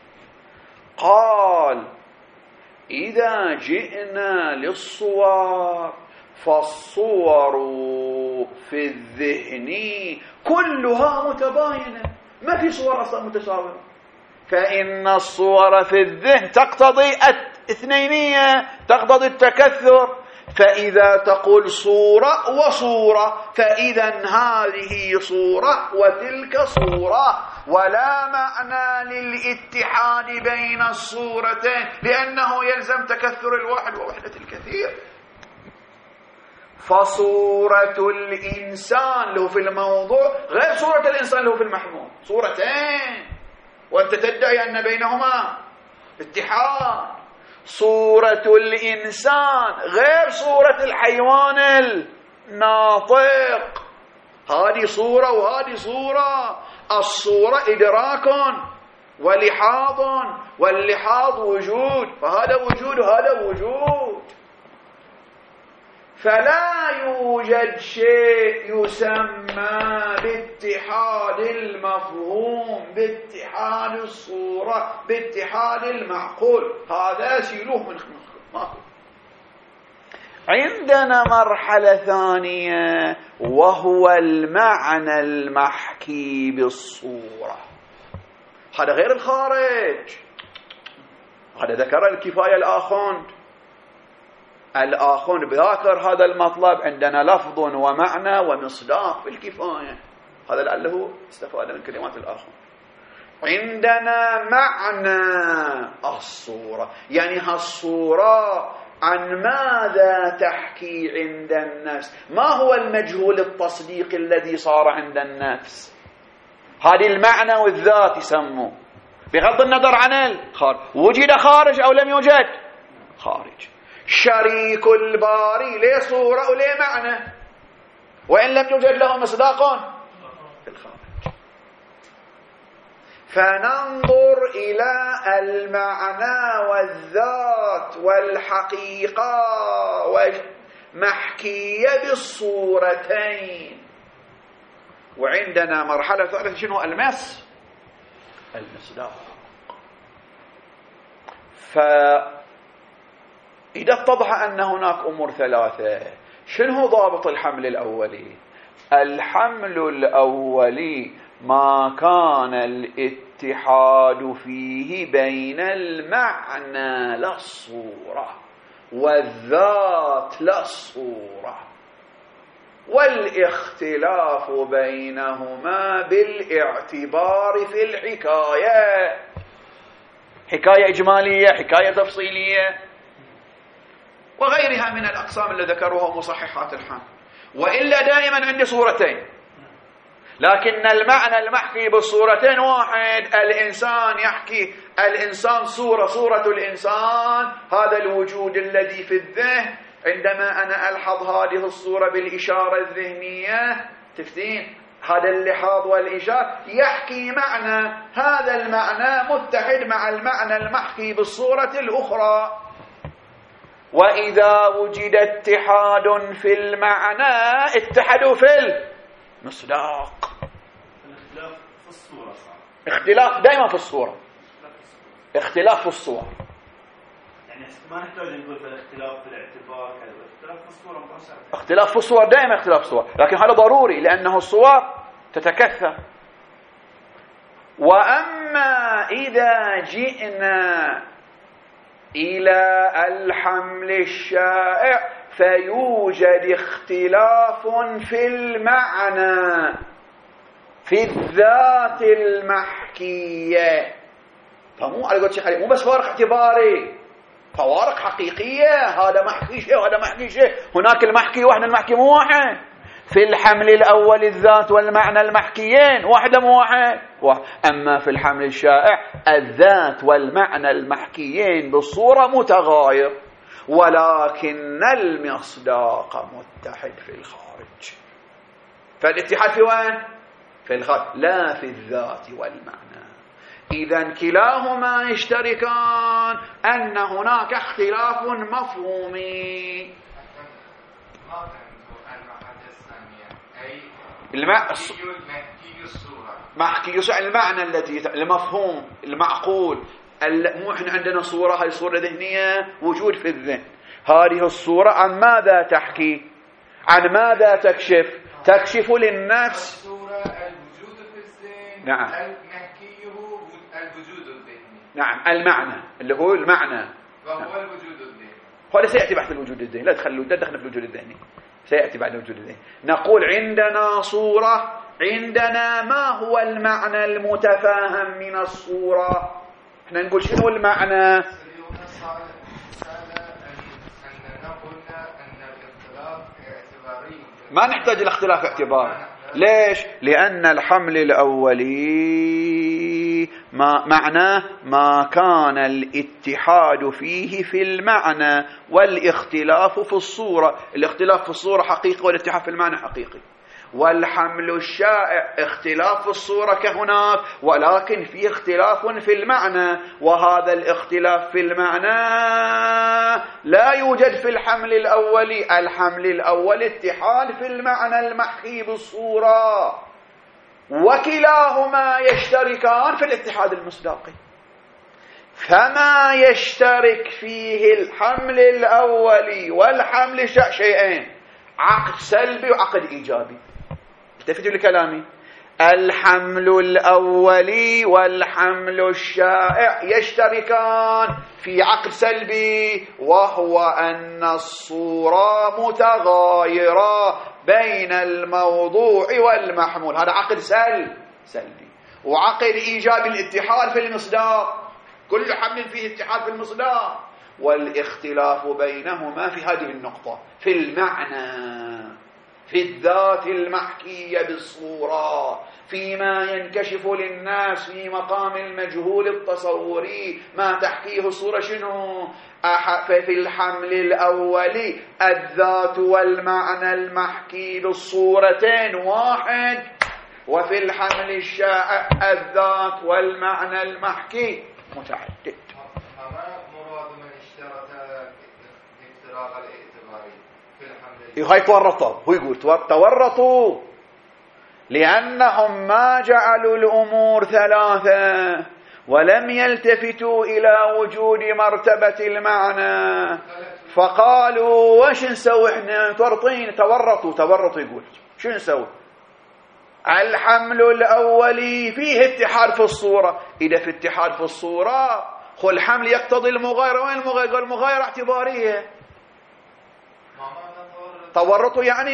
قال إذا جئنا للصور فالصور في الذهن كلها متباينة، ما في صور أصلا متساوية، فإن الصور في الذهن تقتضي الاثنينية، تقتضي التكثر. فإذا تقول صورة وصورة فإذا هذه صورة وتلك صورة، ولا معنى للاتحاد بين الصورتين لأنه يلزم تكثر الواحد ووحدة الكثير. فصورة الإنسان له في الموضوع غير صورة الإنسان له في المحمول، صورتين وأنت تدعي أن بينهما اتحاد. صورة الإنسان غير صورة الحيوان الناطق، هذه صورة وهذه صورة. الصورة إدراك ولحاظ، واللحاظ وجود، فهذا وجود وهذا وجود. فلا يوجد شيء يسمى باتحاد المفهوم، باتحاد الصورة، باتحاد المعقول، هذا سيلوه من ماكو. عندنا مرحلة ثانية وهو المعنى المحكي بالصورة، هذا غير الخارج، هذا ذكر الكفاية الآخوند بذاكر هذا المطلب. عندنا لفظ ومعنى ومصداق في الكفاية، هذا لعله استفاد من كلمات الآخوند. عندنا معنى الصورة، يعني هالصورة عن ماذا تحكي عند النفس، ما هو المجهول التصديق الذي صار عند النفس، هذه المعنى والذات يسموه، بغض النظر عن الخارج. وجد خارج أو لم يوجد خارج. شريك الباري له صورة وله معنى، وإن لم يوجد له مصداق في الخارج. فننظر إلى المعنى والذات والحقيقة ومحكية بالصورتين. وعندنا مرحلة ثالثة شنو؟ المصداق. إذا اتضح أن هناك أمور ثلاثة، شنو ضابط الحمل الأولي؟ الحمل الأولي ما كان الاتحاد فيه بين المعنى لا الصورة، والذات لا الصورة، والاختلاف بينهما بالاعتبار في الحكاية، حكاية إجمالية، حكاية تفصيلية، وغيرها من الأقسام اللي ذكروها مصححات الحمل. وإلا دائما عندي صورتين، لكن المعنى المحكي بالصورتين واحد. الإنسان يحكي الإنسان صورة الإنسان، هذا الوجود الذي في الذهن. عندما أنا ألحظ هذه الصورة بالإشارة الذهنية، تفتين هذا اللحاظ والإشارة يحكي معنى، هذا المعنى متحد مع المعنى المحكي بالصورة الأخرى. وإذا وجد اتحاد في المعنى اتحدوا في المصداق. الاختلاف في الصورة صح؟ اختلاف دائما في الصورة، اختلاف في الصور. يعني ما نحتاج نقول في الاختلاف في الاعتبار كذا، اختلاف في الصورة مباشرة. اختلاف في الصور دائما اختلاف في الصور، لكن هذا ضروري لأنه الصور تتكثر. وأما إذا جئنا إلى الحمل الشائع فيوجد اختلاف في المعنى في الذات المحكية. فمو على قولة شيخ علي، مو بس فارق اعتباري، فوارق حقيقية. هذا محكي شيء وهذا محكي شيء، هناك المحكي واحد المحكي مو واحد. في الحمل الأول الذات والمعنى المحكيين واحدة مو واحد. أما في الحمل الشائع الذات والمعنى المحكيين بالصورة متغاير، ولكن المصداق متحد في الخارج. فالاتحاد في وين؟ في الخارج، لا في الذات والمعنى. إذن كلاهما يشتركان أن هناك اختلاف مفهومي. محكي الصورة، المعنى الذي المفهوم المعقول. مو احنا عندنا صورة، هاي صورة ذهنية وجود في الذهن. هذه الصورة عن ماذا تحكي؟ عن ماذا تكشف؟ تكشف للنفس الصورة الوجود في الذهن. نعم. المحكي هو الوجود الذهني. نعم، المعنى اللي هو المعنى، وهو نعم. الوجود الذهني. هذا سيأتي بحث الوجود الذهني، لا دخلنا في الوجود الذهني، سيأتي بعد الوجود الذهني. نقول عندنا صورة، عندنا ما هو المعنى المتفاهم من الصورة. احنا نقول شنو المعنى؟ ما نحتاج الاختلاف اعتباري. ليش؟ لأن الحمل الأولي معناه ما كان الاتحاد فيه في المعنى والاختلاف في الصورة. الاختلاف في الصورة حقيقي والاتحاد في المعنى حقيقي. والحمل الشائع اختلاف في الصورة كهناك، ولكن في اختلاف في المعنى، وهذا الاختلاف في المعنى لا يوجد في الحمل الأولي. الحمل الأول اتحاد في المعنى المحكي بالصورة، وكلاهما يشتركان في الاتحاد المصداقي. فما يشترك فيه الحمل الأولي والحمل الشائع شيئين: عقد سلبي وعقد إيجابي. التفتوا لكلامي، الحمل الأولي والحمل الشائع يشتركان في عقد سلبي، وهو أن الصورة متغايرة بين الموضوع والمحمول. هذا عقد سلبي. وعقد إيجابي الاتحاد في المصداق، كل حمل فيه اتحاد في المصداق، والاختلاف بينهما في هذه النقطة، في المعنى، في الذات المحكية بالصورة، فيما ينكشف للناس في مقام المجهول التصوري. ما تحكيه الصورة شنو؟ في الحمل الأولي الذات والمعنى المحكي بالصورتين واحد، وفي الحمل الشائع الذات والمعنى المحكي متعدد. هاي تورطوا، هو يقول تورطوا لأنهم ما جعلوا الأمور ثلاثة ولم يلتفتوا إلى وجود مرتبة المعنى، فقالوا وش نسوي احنا؟ تورطوا يقول شو نسوي؟ الحمل الأولي فيه اتحاد في الصورة. إذا في اتحاد في الصورة خو الحمل يقتضي المغايرة. وين المغايرة؟ المغايرة اعتبارية. تورطوا يعني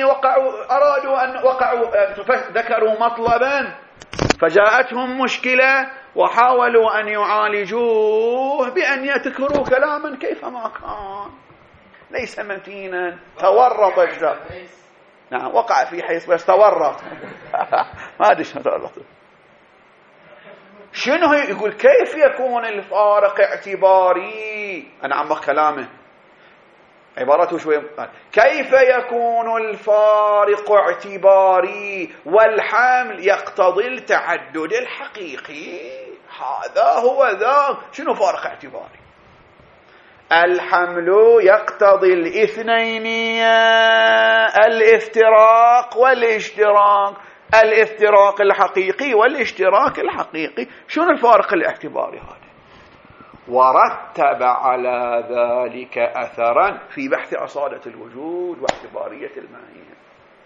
ذكروا مطلبا فجاءتهم مشكلة وحاولوا أن يعالجوه بأن يذكروا كلاما كيفما كان ليس متينا. تورط الشر. نعم وقع في حيث بس تورط ما أدري شنو تورط. شنو يقول كيف يكون الفارق اعتباري؟ أنا عمق كلامه عبارته شوية. كيف يكون الفارق اعتباري والحمل يقتضي التعدد الحقيقي؟ هذا هو ذا. شنو فارق اعتباري؟ الحمل يقتضي الاثنينية، الافتراق والاشتراك، الافتراق الحقيقي والاشتراك الحقيقي. شنو الفارق الاعتباري هذا؟ ورتب على ذلك أثرا في بحث أصالة الوجود واعتبارية الماهية،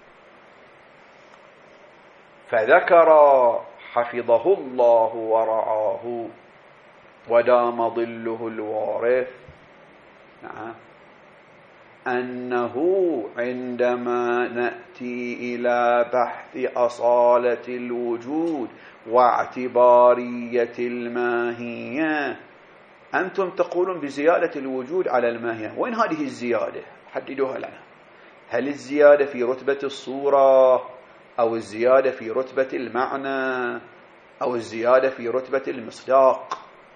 فذكر حفظه الله ورعاه ودام ظله الوارث نعم أنه عندما نأتي إلى بحث أصالة الوجود واعتبارية الماهية أنتم تقولون بزيادة الوجود على الماهية. وين هذه الزيادة؟ حددوها لنا. هل الزيادة في رتبة الصورة أو الزيادة في رتبة المعنى أو الزيادة في رتبة المصداق؟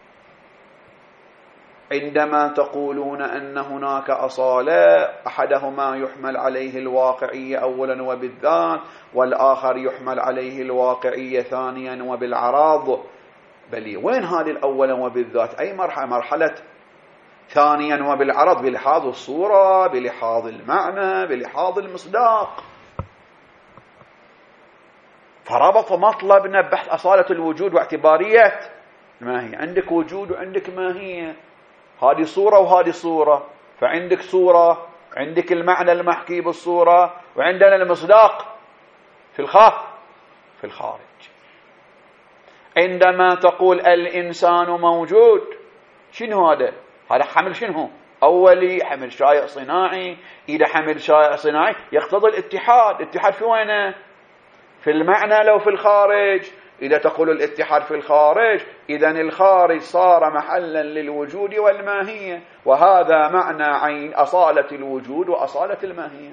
عندما تقولون أن هناك أصالة أحدهما يحمل عليه الواقعية أولا وبالذات والآخر يحمل عليه الواقعية ثانيا وبالعراض، بل وين هذه الأولا وبالذات؟ أي مرحلة؟ مرحلة ثانيا وبالعرض بلحاظ الصورة، بلحاظ المعنى، بلحاظ المصداق. فربط مطلبنا ببحث أصالة الوجود واعتبارية الماهية. عندك وجود وعندك ماهية، هذه صورة وهذه صورة، فعندك صورة، عندك المعنى المحكي بالصورة، وعندنا المصداق في الخارج. عندما تقول الإنسان موجود، شنو هذا؟ هذا حمل شنو؟ أولي، حمل شائع صناعي. إذا حمل شائع صناعي يقتضي الاتحاد. الاتحاد في وينه؟ في المعنى لو في الخارج. إذا تقول الاتحاد في الخارج، إذن الخارج صار محلا للوجود والماهية، وهذا معنى عين أصالة الوجود وأصالة الماهية.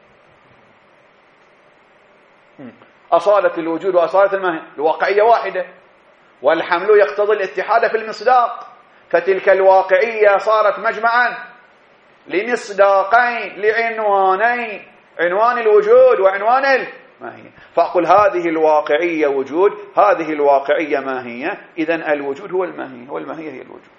أصالة الوجود وأصالة الماهية الواقعية واحدة، والحمل يقتضي الاتحاد في المصداق، فتلك الواقعية صارت مجمعا لمصداقين لعنوانين، عنوان الوجود وعنوان الماهية. فأقول هذه الواقعية وجود، هذه الواقعية ماهية، إذن الوجود هو الماهية والماهية هي الوجود.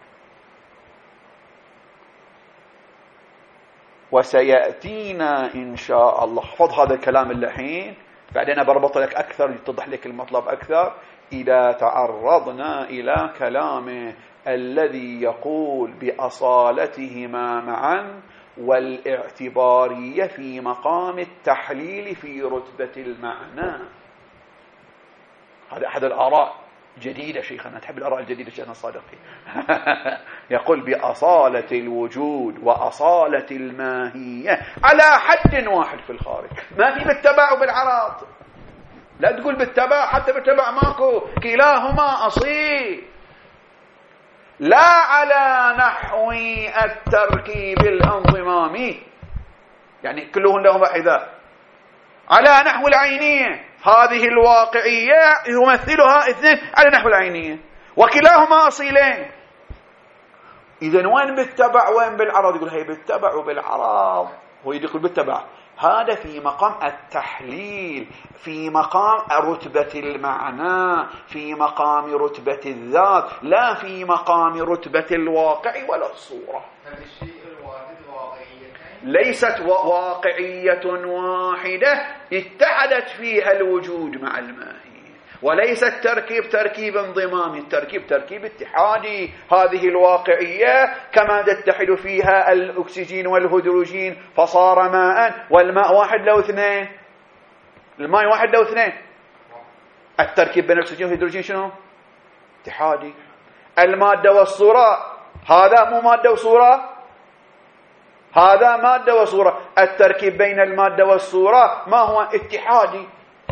وسيأتينا إن شاء الله، احفظ هذا الكلام اللحين بعدين بربط لك أكثر يتضح لك المطلب أكثر إذا تعرضنا إلى كلامه الذي يقول بأصالتهما معا والاعتبارية في مقام التحليل في رتبة المعنى. هذا أحد الآراء جديدة شيخنا، تحب الآراء الجديدة شيخنا الصادقي. يقول بأصالة الوجود وأصالة الماهية على حد واحد في الخارج، ما في بالتبع وبالعراض. لا تقول بالتبع، حتى بالتبع ماكو، كلاهما أصيل. لا على نحو التركيب الانضمامي، يعني كلهن لهم حذاء، على نحو العينية. هذه الواقعية يمثلها اثنين على نحو العينية، وكلاهما أصيلين. إذن وين بالتبع وين بالعرض؟ يقول هي بالتبع وبالعرض. هو يقول بالتبع، هذا في مقام التحليل، في مقام رتبة المعنى، في مقام رتبة الذات، لا في مقام رتبة الواقع ولا الصورة. هذا الشيء الواحد واقعية ليست واقعية واحدة اتحدت فيها الوجود مع الماهية، وليس التركيب تركيب انضمامي، التركيب تركيب اتحادي. هذه الواقعية كما تتحد فيها الأكسجين والهيدروجين فصار ماء، والماء واحد لو اثنين، الماء واحد لو اثنين. التركيب بين الأكسجين والهيدروجين شنو؟ اتحادي. المادة والصورة، هذا مو مادة وصورة، هذا مادة وصورة. التركيب بين المادة والصورة ما هو؟ اتحادي.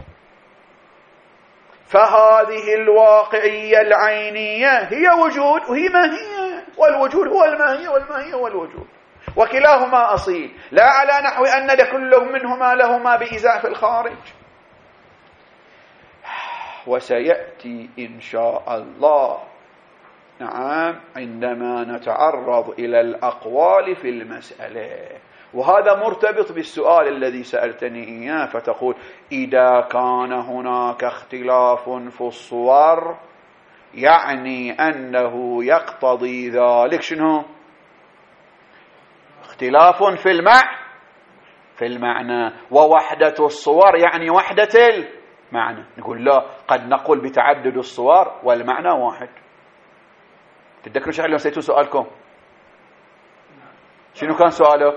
فهذه الواقعية العينية هي وجود وهي ماهية، والوجود هو الماهية والماهية هو الوجود. وكلاهما أصيل، لا على نحو أن لكل منهما لهما بإزاء في الخارج. وسيأتي إن شاء الله نعم عندما نتعرض إلى الأقوال في المسألة، وهذا مرتبط بالسؤال الذي سألتني إياه، فتقول إذا كان هناك اختلاف في الصور يعني أنه يقتضي ذلك شنو؟ اختلاف في المعنى، ووحدة الصور يعني وحدة المعنى. نقول لا، قد نقول بتعدد الصور والمعنى واحد. تتذكروا شو نسيتوا سؤالكم؟ شنو كان سؤالك؟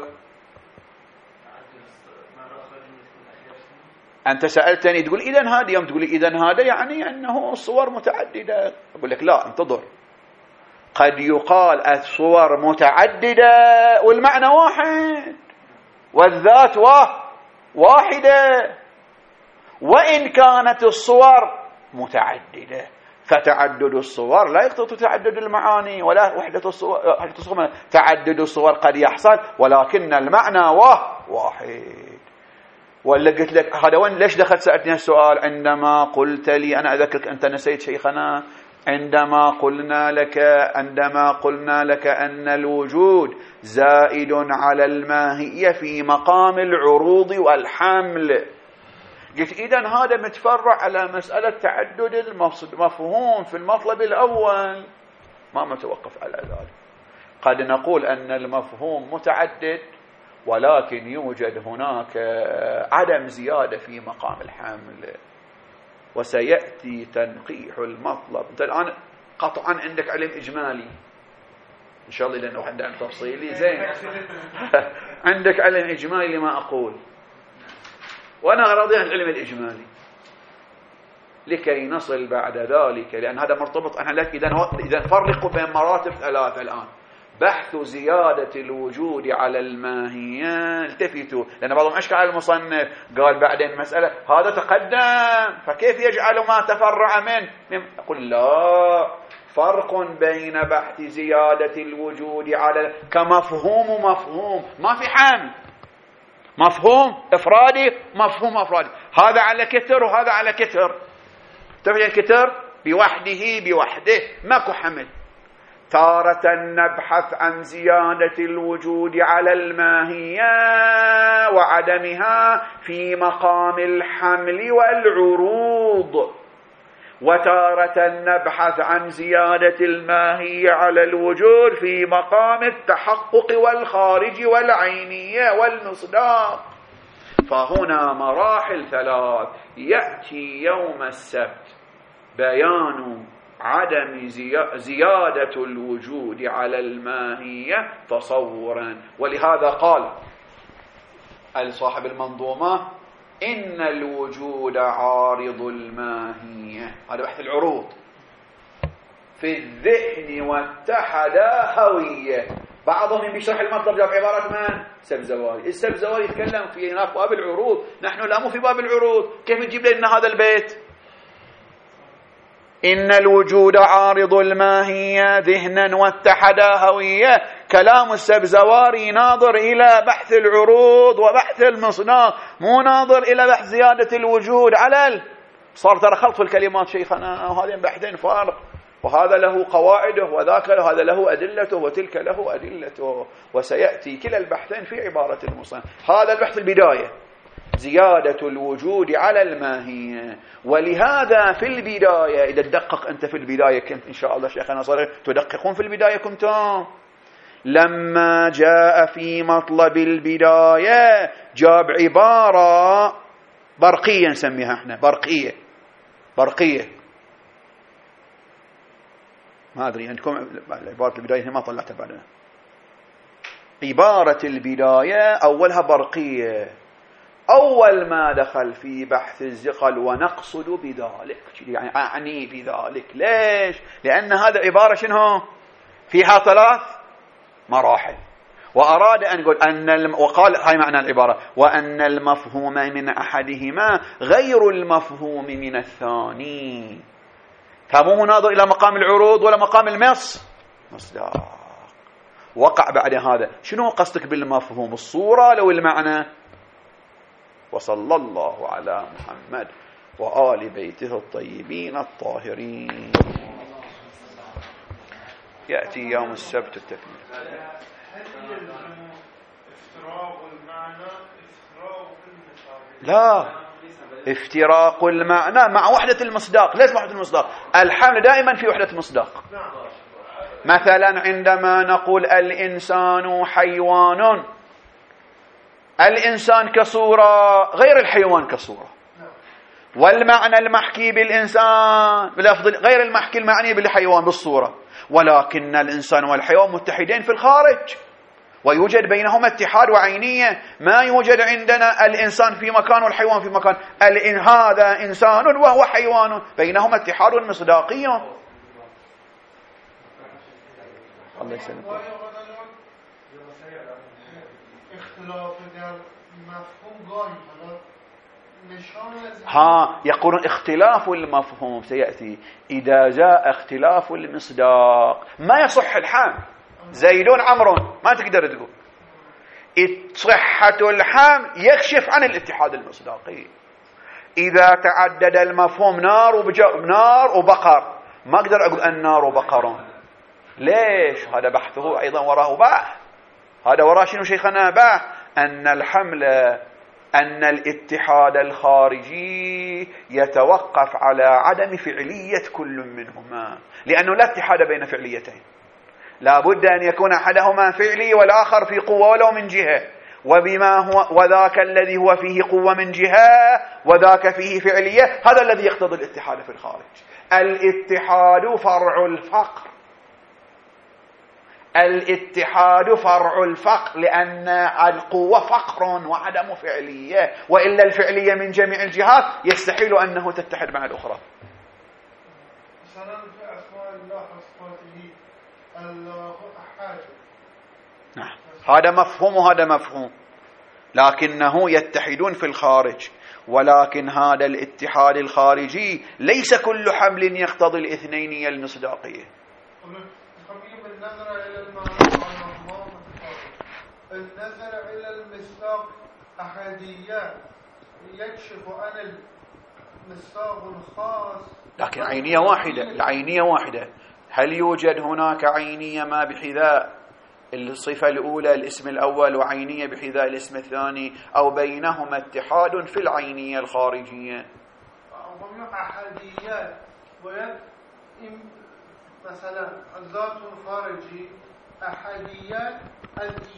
أنت سألتني تقول إذن هذا، يوم تقول إذن هذا يعني أنه الصور متعددة. أقول لك لا، انتظر، قد يقال الصور متعددة والمعنى واحد والذات واحدة، وإن كانت الصور متعددة، فتعدد الصور لا يقتضي تعدد المعاني ولا وحدة الصور. تعدد الصور قد يحصل ولكن المعنى واحد. ولا قلت لك هذا وين ليش دخلت سألتني السؤال؟ عندما قلت لي، أنا أذكرك أنت نسيت شيخنا، عندما قلنا لك أن الوجود زائد على الماهية في مقام العروض والحمل، قلت إذن هذا متفرع على مسألة تعدد المفهوم في المطلب الأول، ما متوقف على ذلك. قد نقول أن المفهوم متعدد ولكن يوجد هناك عدم زيادة في مقام الحمل، وسيأتي تنقيح المطلب. أنت الآن قطعا عندك علم إجمالي، إن شاء الله لأنه واحد عن تفصيلي زين عندك علم إجمالي لما أقول، وأنا راضي عن العلم الإجمالي لكي نصل بعد ذلك، لأن هذا مرتبط. أنا لك إذا فرقوا بين مراتب ثلاثة الآن: بحث زيادة الوجود على الماهية. التفتوا، لأن بعضهم أشكى على المصنف، قال بعدين مسألة هذا تقدم فكيف يجعل ما تفرع منه؟ أقول لا، فرق بين بحث زيادة الوجود على كمفهوم ومفهوم، ما في حمل، مفهوم إفرادي مفهوم أفرادي، هذا على كتر وهذا على كتر. تفهم الكتر بوحده ماكو حمل. تارة نبحث عن زيادة الوجود على الماهية وعدمها في مقام الحمل والعروض، وتارة نبحث عن زيادة الماهية على الوجود في مقام التحقق والخارج والعينية والمصداق. فهنا مراحل ثلاث. يأتي يوم السبت بيان عدم زيادة الوجود على الماهية تصورا، ولهذا قال صاحب المنظومة إن الوجود عارض الماهية، هذا بحث العروض، في الذهن واتحد هوية. بعضهم بيشرح المطلب جاب عبارة من السبزواري. السبزواري يتكلم في هناك باب العروض، نحن لا مو في باب العروض. كيف تجيب لنا هذا البيت؟ إن الوجود عارض الماهية ذهنا واتحد هوية. كلام السبزواري ناظر إلى بحث العروض وبحث المصداق، مو ناظر إلى بحث زيادة الوجود على صار ترى خلط في الكلمات شيخنا، وهذين بحثين فارق، وهذا له قواعده وذاك له، هذا له أدلته وتلك له أدلته، وسيأتي كلا البحثين في عبارة المصنف. هذا البحث البداية، زيادة الوجود على الماهية. ولهذا في البداية، إذا تدقق أنت في البداية، كنت إن شاء الله شيخنا صار تدققون في البداية كنتم، لما جاء في مطلب البداية جاب عبارة برقية نسميها احنا، برقية ما أدري عندكم عبارة البداية ما طلعتها بعدنا. عبارة البداية أولها برقية، أول ما دخل في بحث الزقل ونقصد بذلك، يعني أعني بذلك. ليش؟ لأن هذا عبارة شنو فيها ثلاث مراحل، وأراد أن يقول وقال هاي معنى العبارة: وأن المفهوم من أحدهما غير المفهوم من الثاني. فمو ناظر إلى مقام العروض ولا مقام المصداق. وقع بعد هذا. شنو قصدك بالمفهوم؟ الصورة لو المعنى؟ وصلى الله على محمد وآل بيته الطيبين الطاهرين. يأتي يوم السبت التكميل. هل يلزم افتراق المعنى افتراق المصداق؟ لا، افتراق المعنى مع وحدة المصداق. ليش وحدة المصداق؟ الحمل دائما في وحدة المصداق. مثلا عندما نقول الإنسان حيوان، الإنسان كصورة غير الحيوان كصورة، والمعنى المحكي بالإنسان بلفظ غير المحكي المعني بالحيوان بالصورة، ولكن الإنسان والحيوان متحدين في الخارج ويوجد بينهما اتحاد وعينية. ما يوجد عندنا الإنسان في مكان والحيوان في مكان. هذا إنسان وهو حيوان، بينهما اتحاد مصداقي. الله يسلمك. يقولون اختلاف المفهوم سيأتي إذا جاء اختلاف المصداق. ما يصح الحمل زيدون عمرو، ما تقدر تقول. صحة الحمل يكشف عن الاتحاد المصداقي. إذا تعدد المفهوم نار وبقر، ما أقدر أقول النار وبقر. ليش؟ هذا بحثه أيضا وراه بحث. هذا وراه شنو شيخنا؟ بحث أن الحمل، أن الاتحاد الخارجي يتوقف على عدم فعلية كل منهما، لأنه لا اتحاد بين فعليتين، لا بد أن يكون أحدهما فعلي والآخر في قوة ولو من جهة، وبما هو وذاك الذي هو فيه قوة من جهة وذاك فيه فعلية، هذا الذي يقتضي الاتحاد في الخارج. الاتحاد فرع الفقر، الاتحاد فرع الفقر، لأن القوة فقر وعدم فعلية، وإلا الفعلية من جميع الجهات يستحيل أنه تتحد مع الأخرى. مثلا في أسماء الله وصفاته الله أحد. نعم، هذا مفهوم وهذا مفهوم، لكنه يتحدون في الخارج. ولكن هذا الاتحاد الخارجي ليس كل حمل يقتضي الاثنينية المصداقية. النظر إلى المعنى النظر إلى المصداق أحدية يكشف عن المصداق الخاص، لكن عينية واحدة. العينية واحدة. هل يوجد هناك عينية ما بحذاء الصفة الأولى الاسم الأول وعينية بحذاء الاسم الثاني، أو بينهما اتحاد في العينية الخارجية؟ أحديات مثلا الذات الخارجي أحديات